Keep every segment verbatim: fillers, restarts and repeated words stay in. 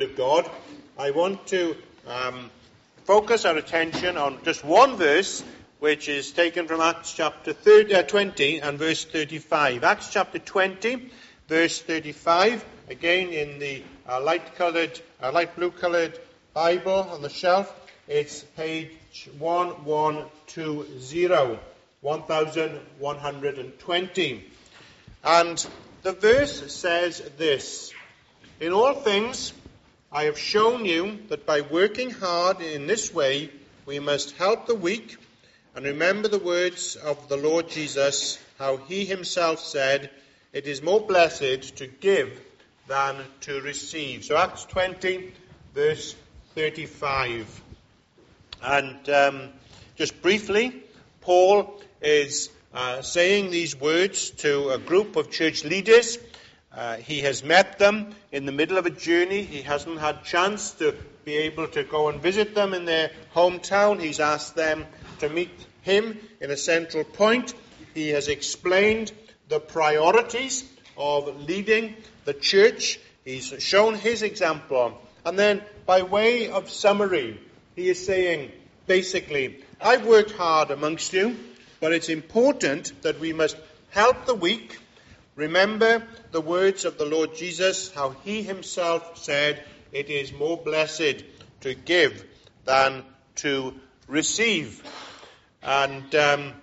Word of God, I want to um, focus our attention on just one verse, which is taken from Acts chapter thirty, uh, twenty and verse thirty-five. Acts chapter twenty, verse thirty-five, again in the uh, light-coloured, uh, light blue-coloured Bible on the shelf. It's page one one two zero, one thousand one hundred twenty. And the verse says this: "In all things I have shown you that by working hard in this way we must help the weak, and remember the words of the Lord Jesus, how he himself said, 'It is more blessed to give than to receive.'" So Acts twenty, verse thirty-five. And um, just briefly, Paul is uh, saying these words to a group of church leaders. Uh, he has met them in the middle of a journey. He hasn't had chance to be able to go and visit them in their hometown. He's asked them to meet him in a central point. He has explained the priorities of leading the church. He's shown his example. And then, by way of summary, he is saying, basically, I've worked hard amongst you, but it's important that we must help the weak. Remember the words of the Lord Jesus, how he himself said, "It is more blessed to give than to receive." And um,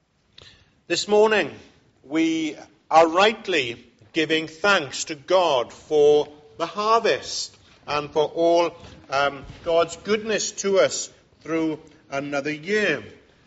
this morning, we are rightly giving thanks to God for the harvest and for all um, God's goodness to us through another year.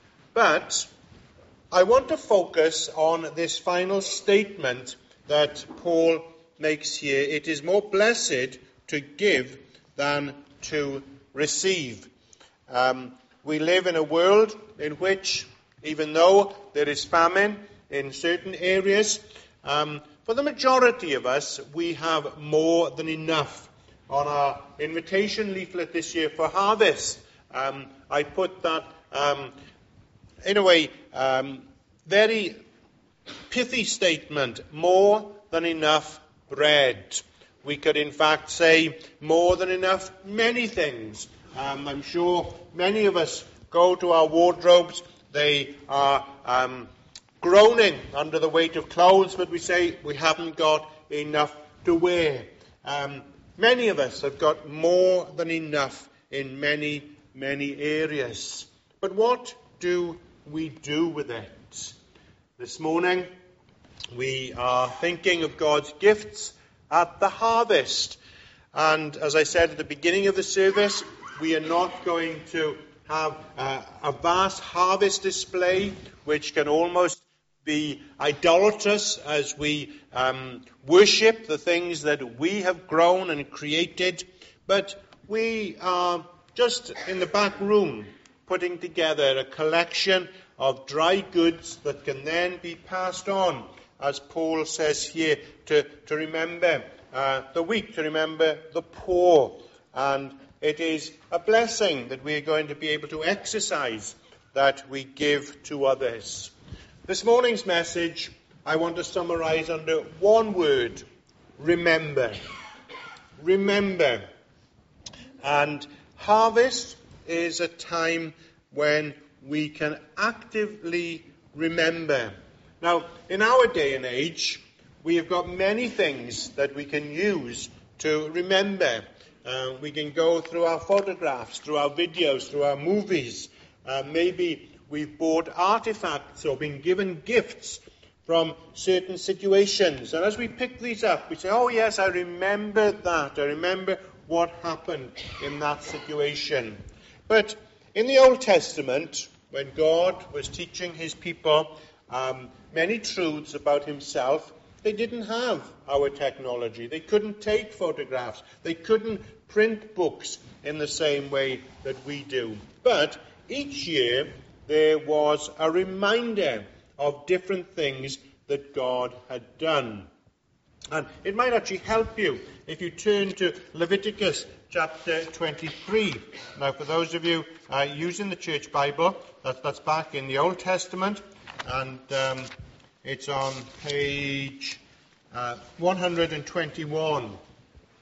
But I want to focus on this final statement that Paul makes here. It is more blessed to give than to receive. Um, we live in a world in which, even though there is famine in certain areas, um, for the majority of us, we have more than enough. On our invitation leaflet this year for harvest, um, I put that um, in a way, um, very pithy statement: more than enough bread. We could in fact say more than enough many things. Um, I'm sure many of us go to our wardrobes. They are um, groaning under the weight of clothes, but we say we haven't got enough to wear. Um, many of us have got more than enough in many, many areas. But what do we do with it? This morning, we are thinking of God's gifts at the harvest. And as I said at the beginning of the service, we are not going to have uh, a vast harvest display which can almost be idolatrous as we um, worship the things that we have grown and created. But we are just in the back room putting together a collection of dry goods that can then be passed on, as Paul says here, to, to remember uh, the weak, to remember the poor. And it is a blessing that we are going to be able to exercise, that we give to others. This morning's message I want to summarize under one word: remember. Remember. And harvest is a time when we can actively remember. Now, in our day and age, we have got many things that we can use to remember. Uh, we can go through our photographs, through our videos, through our movies. Uh, maybe we've bought artifacts or been given gifts from certain situations. And as we pick these up, we say, oh yes, I remember that. I remember what happened in that situation. But in the Old Testament, when God was teaching his people um, many truths about himself, they didn't have our technology. They couldn't take photographs. They couldn't print books in the same way that we do. But each year there was a reminder of different things that God had done. And it might actually help you if you turn to Leviticus chapter twenty-three. Now, for those of you uh, using the church Bible, that's, that's back in the Old Testament, and um, it's on page uh, one hundred twenty-one.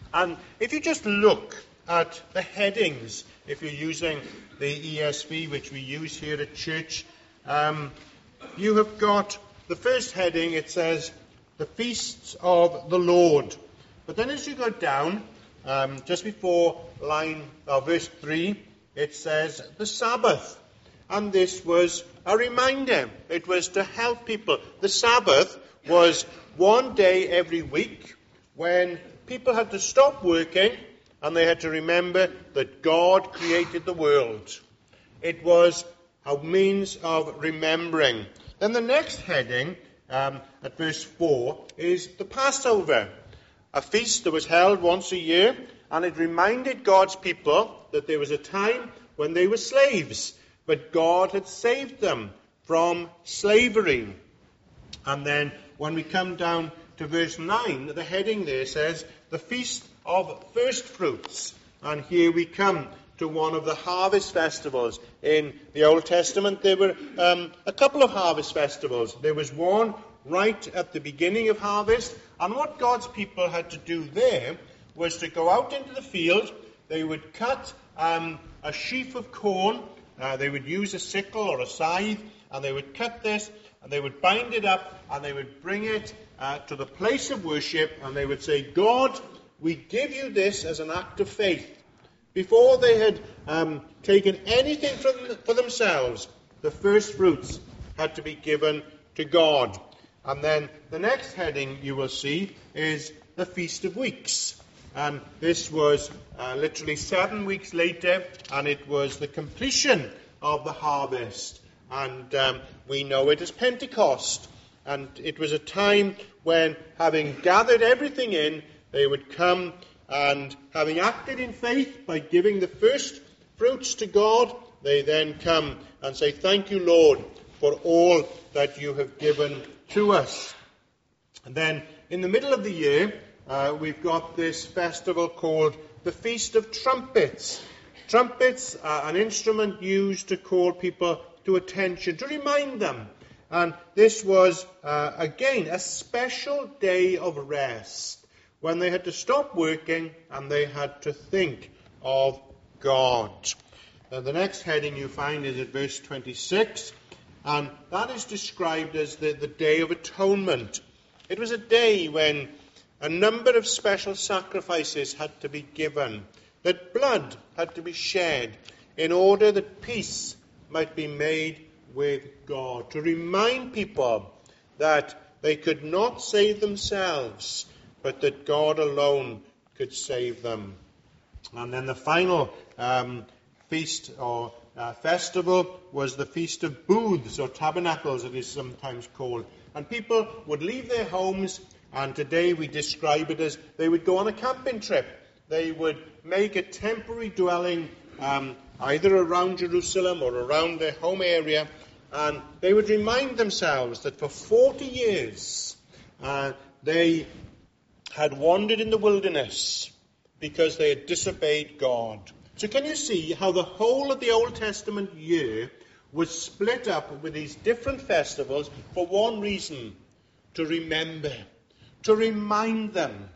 And if you just look at the headings, if you're using the E S V, which we use here at church, um, you have got the first heading, it says, the feasts of the Lord. But then as you go down, um, just before line, uh, verse three, it says, the Sabbath. And this was a reminder. It was to help people. The Sabbath was one day every week when people had to stop working and they had to remember that God created the world. It was a means of remembering. Then the next heading, um, at verse four, is the Passover, a feast that was held once a year, and it reminded God's people that there was a time when they were slaves, but God had saved them from slavery. And then when we come down to verse nine, the heading there says, the Feast of First Fruits. And here we come to one of the harvest festivals. In the Old Testament, there were um, a couple of harvest festivals. There was one right at the beginning of harvest, and what God's people had to do there was to go out into the field. They would cut um, a sheaf of corn. Uh, they would use a sickle or a scythe, and they would cut this, and they would bind it up, and they would bring it uh, to the place of worship, and they would say, God, we give you this as an act of faith. Before they had um, taken anything from, for themselves, the first fruits had to be given to God. And then the next heading you will see is the Feast of Weeks. And this was uh, literally seven weeks later, and it was the completion of the harvest. And um, we know it as Pentecost. And it was a time when, having gathered everything in, they would come and, having acted in faith by giving the first fruits to God, they then come and say, thank you, Lord, for all that you have given to us. And then, in the middle of the year, uh, we've got this festival called the Feast of Trumpets. Trumpets are an instrument used to call people to attention, to remind them. And this was, uh, again, a special day of rest, when they had to stop working and they had to think of God. Now, the next heading you find is at verse twenty-six, and that is described as the, the Day of Atonement. It was a day when a number of special sacrifices had to be given, that blood had to be shed in order that peace might be made with God, to remind people that they could not save themselves, but that God alone could save them. And then the final um, feast or uh, festival was the Feast of Booths, or Tabernacles it is sometimes called. And people would leave their homes, and today we describe it as they would go on a camping trip. They would make a temporary dwelling um, either around Jerusalem or around their home area, and they would remind themselves that for forty years uh, they had wandered in the wilderness because they had disobeyed God. So can you see how the whole of the Old Testament year was split up with these different festivals for one reason: to remember, to remind them.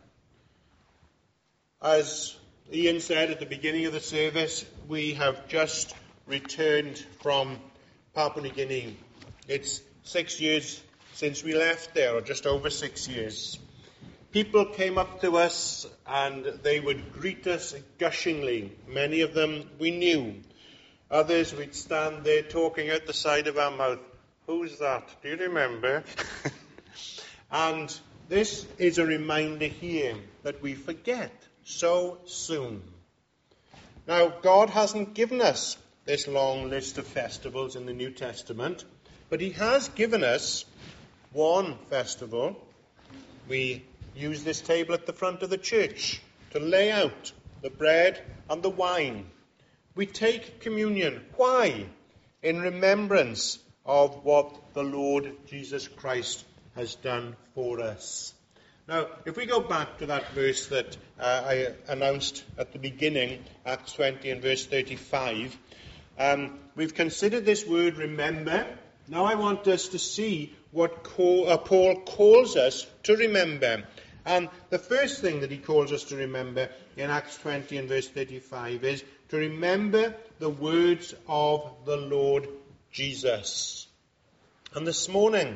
As Ian said at the beginning of the service, we have just returned from Papua New Guinea. It's six years since we left there, or just over six years. People came up to us and they would greet us gushingly. Many of them we knew. Others we'd stand there talking out the side of our mouth. Who's that? Do you remember? And this is a reminder here that we forget so soon. Now, God hasn't given us this long list of festivals in the New Testament, but he has given us one festival. We use this table at the front of the church to lay out the bread and the wine. We take communion. Why? In remembrance of what the Lord Jesus Christ has done for us. Now, if we go back to that verse that uh, I announced at the beginning, Acts twenty and verse thirty-five, um, we've considered this word remember. Now I want us to see what call, uh, Paul calls us to remember. And the first thing that he calls us to remember in Acts twenty and verse thirty-five is to remember the words of the Lord Jesus. And this morning,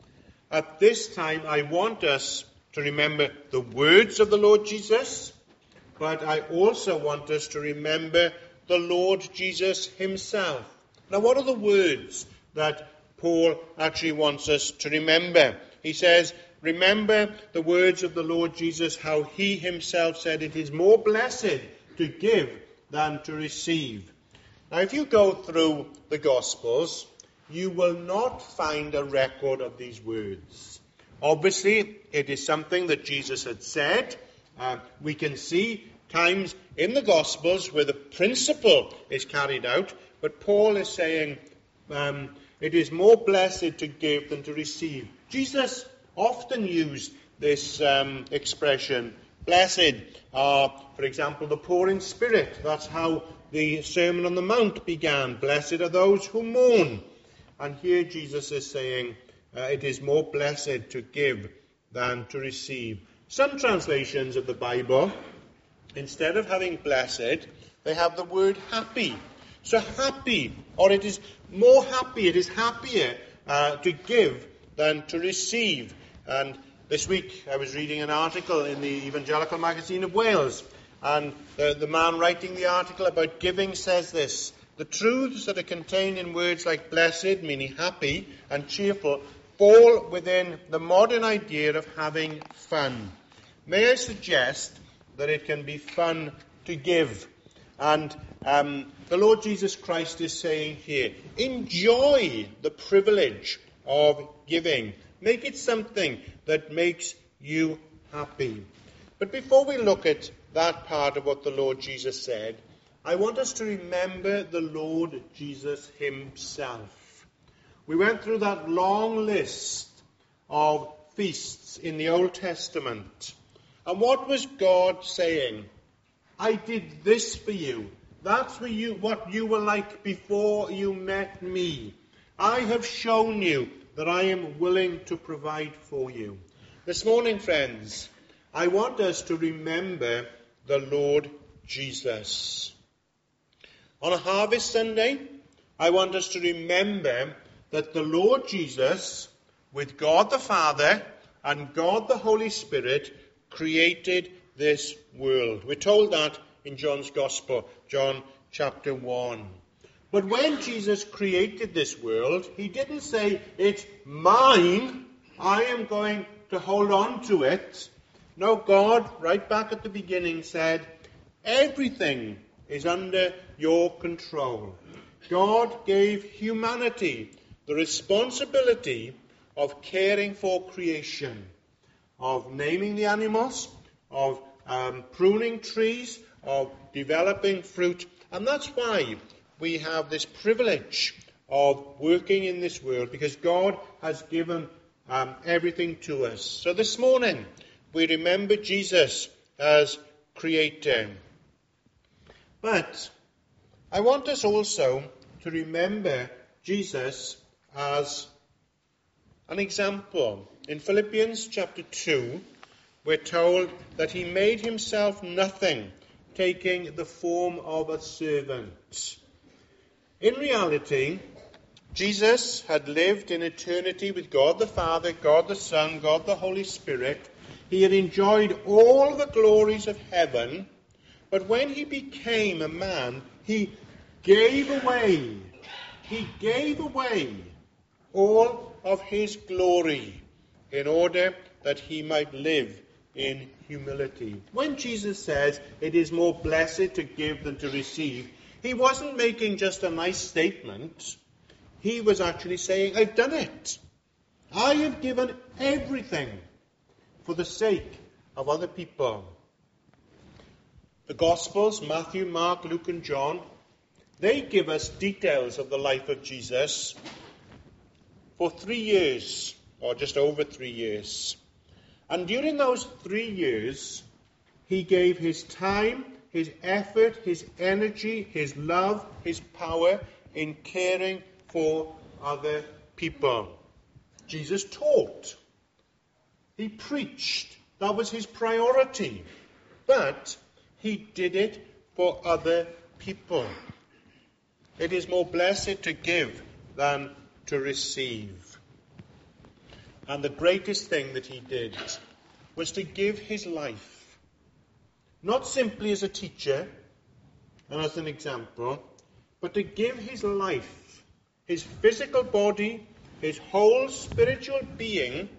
at this time, I want us to remember the words of the Lord Jesus, but I also want us to remember the Lord Jesus himself. Now, what are the words that Paul actually wants us to remember? He says, remember the words of the Lord Jesus, how he himself said, it is more blessed to give than to receive. Now, if you go through the Gospels, you will not find a record of these words. Obviously, it is something that Jesus had said. Uh, we can see times in the Gospels where the principle is carried out, but Paul is saying, um, it is more blessed to give than to receive. Jesus often used this um, expression, blessed are, for example, the poor in spirit. That's how the Sermon on the Mount began. Blessed are those who mourn. And here Jesus is saying, uh, it is more blessed to give than to receive. Some translations of the Bible, instead of having blessed, they have the word happy. So happy, or it is more happy, it is happier uh, to give than to receive. And this week I was reading an article in the Evangelical Magazine of Wales, and the, the man writing the article about giving says this: the truths that are contained in words like blessed, meaning happy, and cheerful, fall within the modern idea of having fun. May I suggest that it can be fun to give? And um, the Lord Jesus Christ is saying here, enjoy the privilege of giving. Make it something that makes you happy. But before we look at that part of what the Lord Jesus said, I want us to remember the Lord Jesus himself. We went through that long list of feasts in the Old Testament. And what was God saying? I did this for you. That's what you, what you were like before you met me. I have shown you that I am willing to provide for you. This morning, friends, I want us to remember the Lord Jesus. On a Harvest Sunday, I want us to remember that the Lord Jesus, with God the Father and God the Holy Spirit, created this world. We're told that in John's Gospel, John chapter one. But when Jesus created this world, he didn't say, it's mine, I am going to hold on to it. No, God, right back at the beginning, said, everything is under your control. God gave humanity the responsibility of caring for creation, of naming the animals, of um, pruning trees, of developing fruit. And that's why we have this privilege of working in this world, because God has given um, everything to us. So this morning, we remember Jesus as creator. But I want us also to remember Jesus as an example. In Philippians chapter two, we're told that he made himself nothing, taking the form of a servant. In reality, Jesus had lived in eternity with God the Father, God the Son, God the Holy Spirit. He had enjoyed all the glories of heaven, but when he became a man, he gave away, he gave away all of his glory in order that he might live in humility. When Jesus says it is more blessed to give than to receive, he wasn't making just a nice statement. He was actually saying, I've done it. I have given everything for the sake of other people. The Gospels, Matthew, Mark, Luke, and John, they give us details of the life of Jesus for three years, or just over three years. And during those three years, he gave his time, his effort, his energy, his love, his power in caring for other people. Jesus taught. He preached. That was his priority. But he did it for other people. It is more blessed to give than to receive. And the greatest thing that he did was to give his life, not simply as a teacher and as an example, but to give his life, his physical body, his whole spiritual being,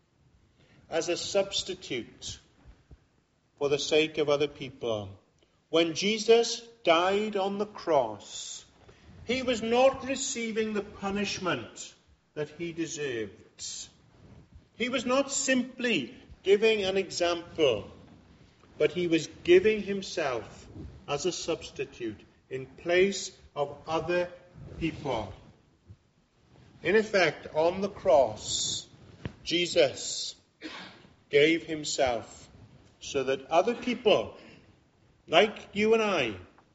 as a substitute for the sake of other people. When Jesus died on the cross, he was not receiving the punishment that he deserved. He was not simply giving an example, but he was giving himself as a substitute in place of other people. In effect, on the cross, Jesus gave himself so that other people, like you and I,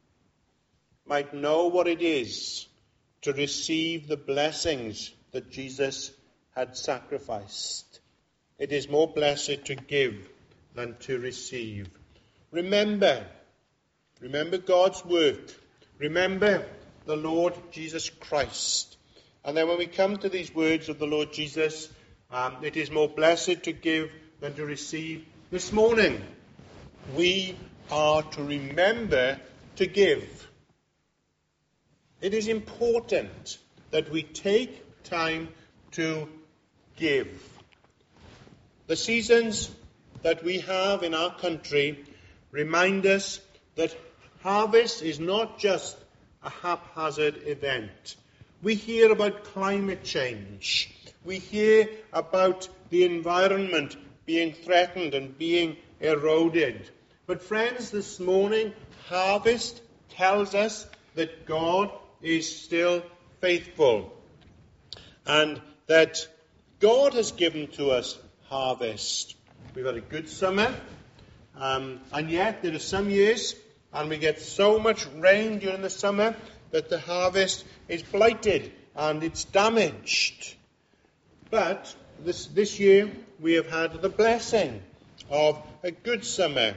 might know what it is to receive the blessings that Jesus had sacrificed. It is more blessed to give than to receive. Remember, remember God's work. Remember the Lord Jesus Christ. And then when we come to these words of the Lord Jesus, um, it is more blessed to give than to receive. This morning, we are to remember to give. It is important that we take time to give. The seasons that we have in our country remind us that harvest is not just a haphazard event. We hear about climate change. We hear about the environment being threatened and being eroded. But friends, this morning, harvest tells us that God is still faithful, and that God has given to us harvest. We've had a good summer, um, and yet there are some years, and we get so much rain during the summer, that the harvest is blighted and it's damaged. But this, this year we have had the blessing of a good summer.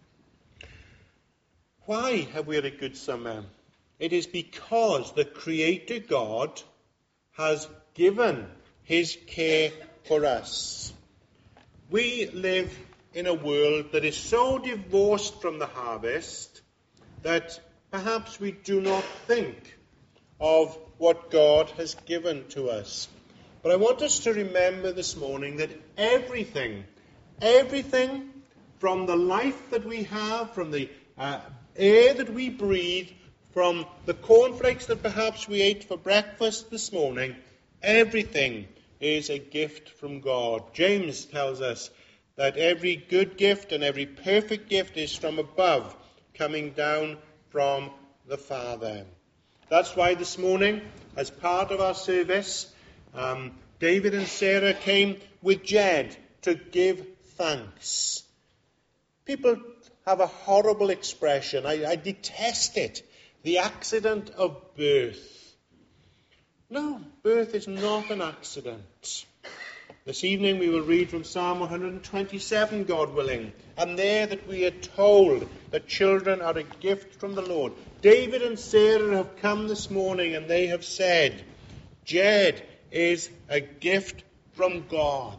Why have we had a good summer? It is because the Creator God has given his care for us. We live in a world that is so divorced from the harvest that perhaps we do not think of what God has given to us. But I want us to remember this morning that everything, everything from the life that we have, from the uh, air that we breathe, from the cornflakes that perhaps we ate for breakfast this morning, everything is a gift from God. James tells us that every good gift and every perfect gift is from above, coming down from the Father. That's why this morning, as part of our service, um, David and Sarah came with Jed to give thanks. People have a horrible expression. I, I detest it. The accident of birth. No, birth is not an accident. This evening we will read from Psalm one twenty-seven, God willing, and there that we are told that children are a gift from the Lord. David and Sarah have come this morning and they have said, Jed is a gift from God.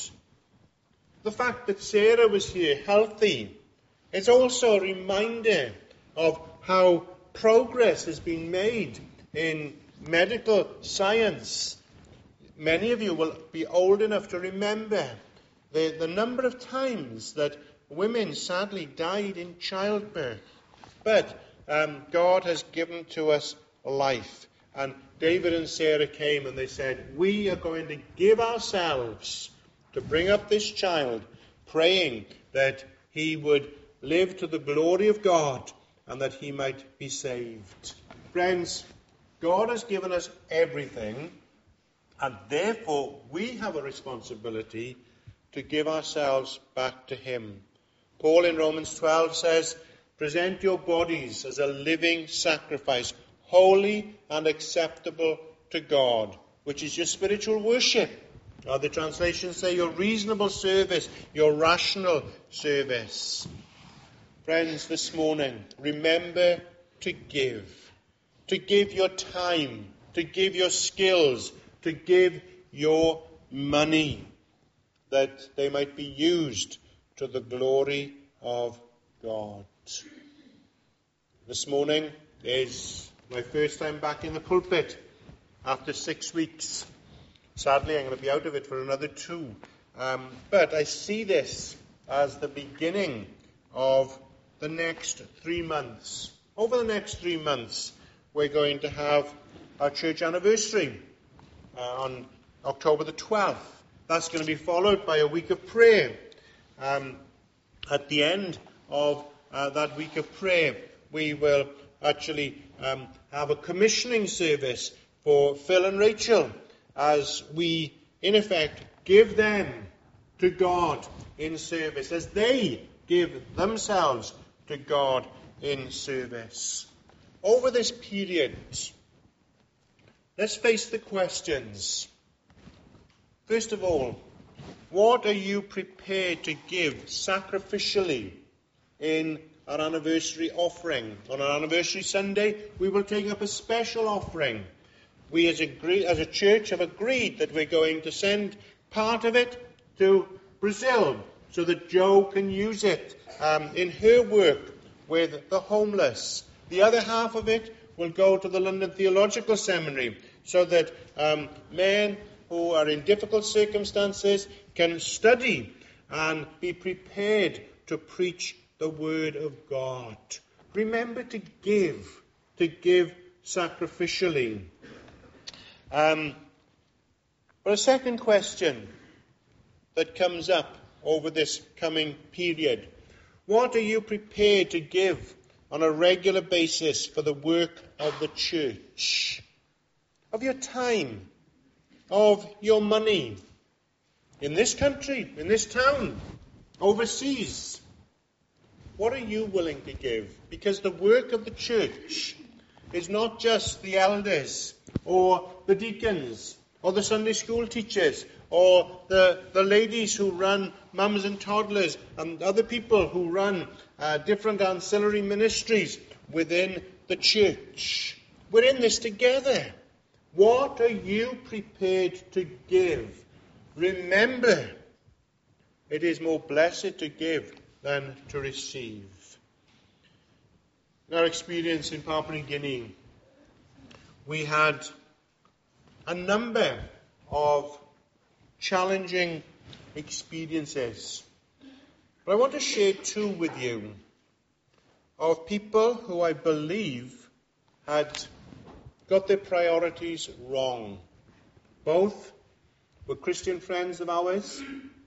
The fact that Sarah was here healthy is also a reminder of how progress has been made in medical science. Many of you will be old enough to remember the, the number of times that women sadly died in childbirth. But um, God has given to us life. And David and Sarah came and they said, we are going to give ourselves to bring up this child, praying that he would live to the glory of God and that he might be saved. Friends, God has given us everything, and therefore we have a responsibility to give ourselves back to him. Paul in Romans twelve says, present your bodies as a living sacrifice, holy and acceptable to God, which is your spiritual worship. Other translations say your reasonable service, your rational service. Friends, this morning, remember to give. To give your time, to give your skills, to give your money, that they might be used to the glory of God. This morning is my first time back in the pulpit after six weeks. Sadly, I'm going to be out of it for another two. Um, but I see this as the beginning of the next three months. Over the next three months, we're going to have our church anniversary uh, on October the twelfth. That's going to be followed by a week of prayer. Um, at the end of uh, that week of prayer, we will actually um, have a commissioning service for Phil and Rachel as we, in effect, give them to God in service, as they give themselves to God in service. Over this period, let's face the questions. First of all, what are you prepared to give sacrificially in our anniversary offering? On our anniversary Sunday, we will take up a special offering. We as a, as a church have agreed that we're going to send part of it to Brazil so that Jo can use it um, in her work with the homeless. The other half of it will go to the London Theological Seminary so that um, men who are in difficult circumstances can study and be prepared to preach the Word of God. Remember to give, to give sacrificially. Um, but a second question that comes up over this coming period. What are you prepared to give on a regular basis for the work of the church? Of your time, of your money, in this country, in this town, overseas. What are you willing to give? Because the work of the church is not just the elders or the deacons or the Sunday school teachers or the, the ladies who run mums and toddlers and other people who run uh, different ancillary ministries within the church. We're in this together. What are you prepared to give? Remember, it is more blessed to give than to receive. In our experience in Papua New Guinea, we had a number of challenging experiences. But I want to share two with you of people who I believe had got their priorities wrong. Both were Christian friends of ours.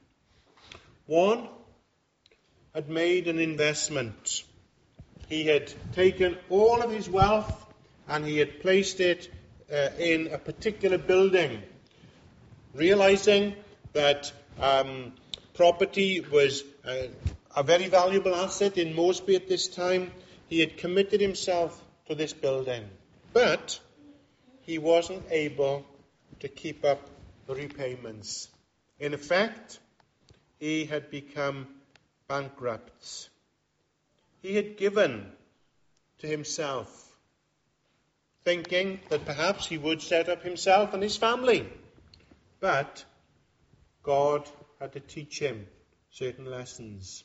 One had made an investment. He had taken all of his wealth and he had placed it uh, in a particular building, realizing that um, property was uh, a very valuable asset in Moresby at this time. He had committed himself to this building, but he wasn't able to keep up the repayments. In effect, he had become bankrupt. He had given to himself, thinking that perhaps he would set up himself and his family. But God had to teach him certain lessons.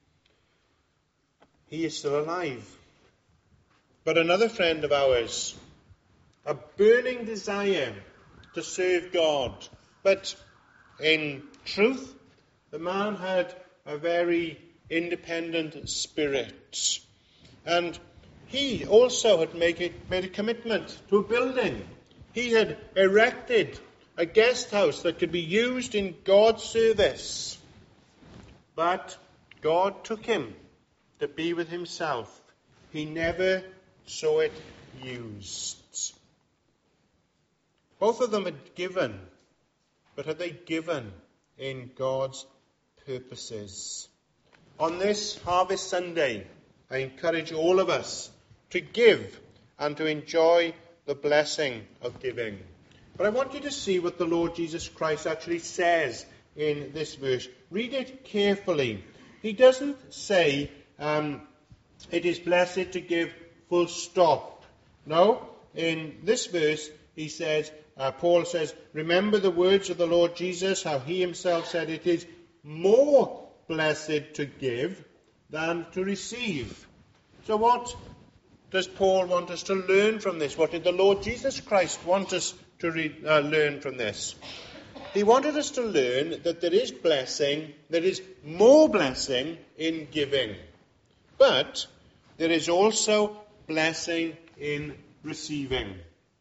He is still alive. But another friend of ours, a burning desire to serve God. But in truth, the man had a very independent spirit. And he also had make it, made a commitment to a building. He had erected a guest house that could be used in God's service. But God took him to be with himself. He never saw it used. Both of them had given, but had they given in God's purposes? On this Harvest Sunday, I encourage all of us to give and to enjoy the blessing of giving. But I want you to see what the Lord Jesus Christ actually says in this verse. Read it carefully. He doesn't say, um, it is blessed to give full stop. No, in this verse he says, uh, Paul says, remember the words of the Lord Jesus, how he himself said it is more blessed to give than to receive. So what does Paul want us to learn from this? What did the Lord Jesus Christ want us to re- uh, learn from this? He wanted us to learn that there is blessing, there is more blessing in giving. But there is also blessing in receiving.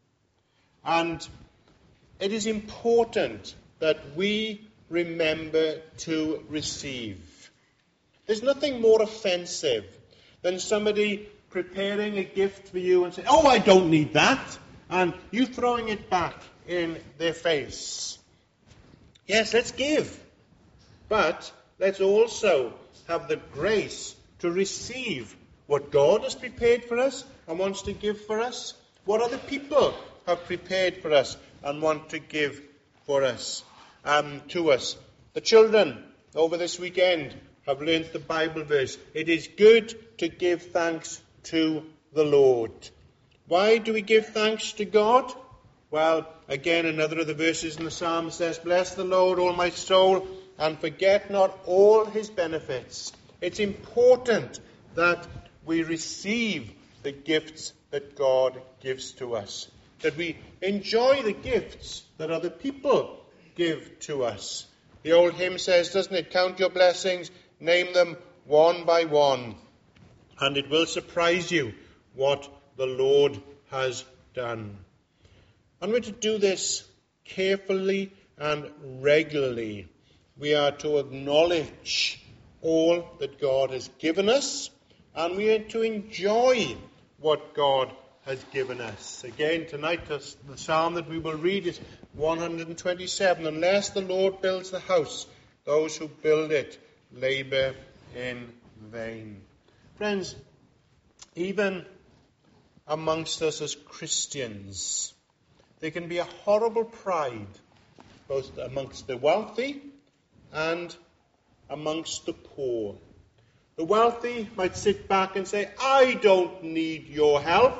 And it is important that we remember to receive. There's nothing more offensive than somebody preparing a gift for you and saying, oh, I don't need that, and you throwing it back in their face. Yes, let's give, but let's also have the grace to receive what God has prepared for us and wants to give for us, what other people have prepared for us and want to give for us, um, to us. The children over this weekend have learnt the Bible verse, it is good to give thanks to the Lord. Why do we give thanks to God? Well, again, another of the verses in the Psalm says, bless the Lord, all my soul, and forget not all his benefits. It's important that we receive the gifts that God gives to us, that we enjoy the gifts that other people give to us. The old hymn says, doesn't it, count your blessings, name them one by one, and it will surprise you what the Lord has done. And we're to do this carefully and regularly. We are to acknowledge all that God has given us, and we are to enjoy what God has given us. Again, tonight, the psalm that we will read is one hundred twenty-seven. Unless the Lord builds the house, those who build it labor in vain. Friends, even amongst us as Christians, there can be a horrible pride, both amongst the wealthy and amongst the poor. The wealthy might sit back and say, I don't need your help.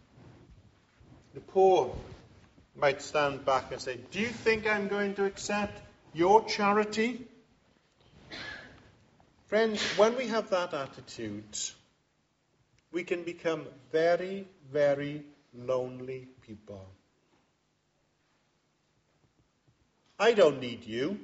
The poor might stand back and say, do you think I'm going to accept your charity? Friends, when we have that attitude, we can become very, very lonely people. I don't need you.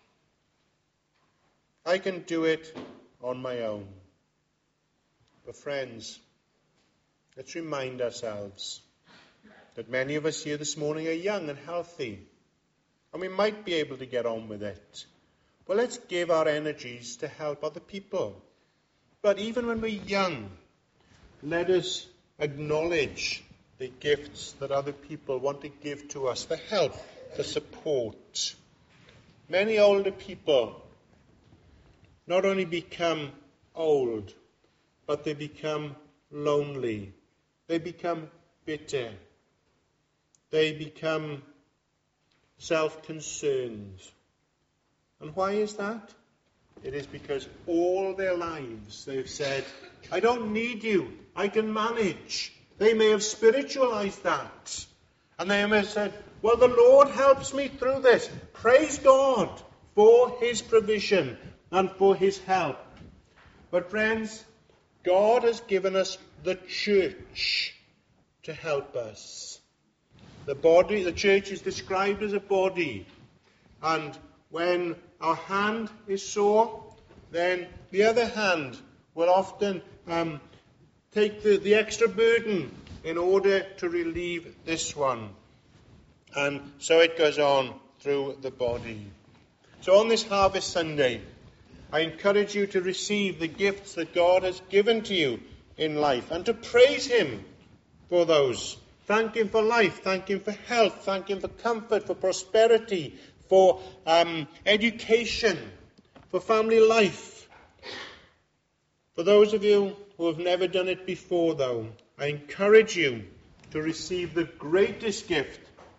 I can do it on my own. But friends, let's remind ourselves that many of us here this morning are young and healthy, and we might be able to get on with it. Well, let's give our energies to help other people. But even when we're young, let us acknowledge the gifts that other people want to give to us, the help, the support. Many older people not only become old, but they become lonely. They become bitter. They become self-concerned. And why is that? It is because all their lives they've said, I don't need you, I can manage. They may have spiritualized that. And they may have said, well, the Lord helps me through this. Praise God for his provision and for his help. But friends, God has given us the church to help us. The body, the church is described as a body. And when our hand is sore, then the other hand will often um, take the, the extra burden in order to relieve this one. And so it goes on through the body. So on this Harvest Sunday, I encourage you to receive the gifts that God has given to you in life and to praise him for those. Thank him for life, thank him for health, thank him for comfort, for prosperity, for um, education, for family life. For those of you who have never done it before, though, I encourage you to receive the greatest gift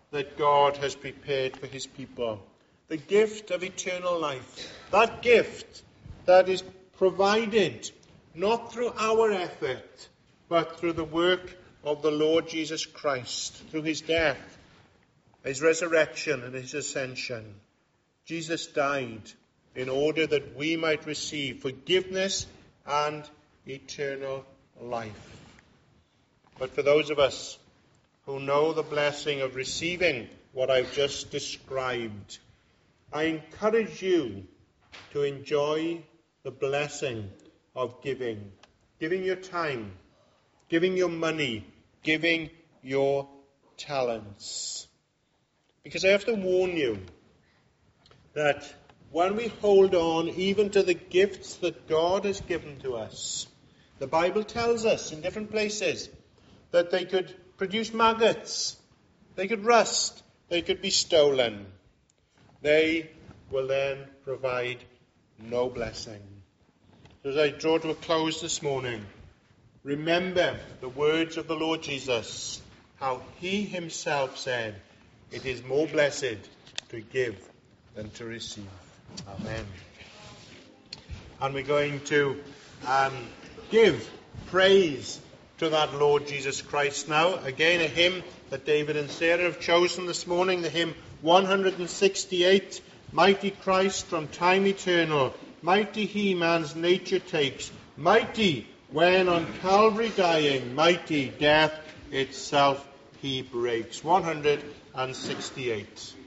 that God has prepared for his people. The gift of eternal life. That gift that is provided not through our effort, but through the work of the Lord Jesus Christ, through his death, his resurrection, and his ascension. Jesus died in order that we might receive forgiveness and eternal life. But for those of us who know the blessing of receiving what I've just described, I encourage you to enjoy the blessing of giving. Giving your time, giving your money, giving your talents. Because I have to warn you that when we hold on even to the gifts that God has given to us, the Bible tells us in different places that they could produce maggots, they could rust, they could be stolen. They will then provide no blessing. So as I draw to a close this morning, remember the words of the Lord Jesus, how he himself said, "It is more blessed to give than to receive." Amen. And we're going to um, give praise to that Lord Jesus Christ now. Again, a hymn that David and Sarah have chosen this morning, the hymn one hundred sixty-eight, Mighty Christ from time eternal, mighty he man's nature takes, mighty when on Calvary dying, mighty death itself he breaks. one hundred sixty-eight.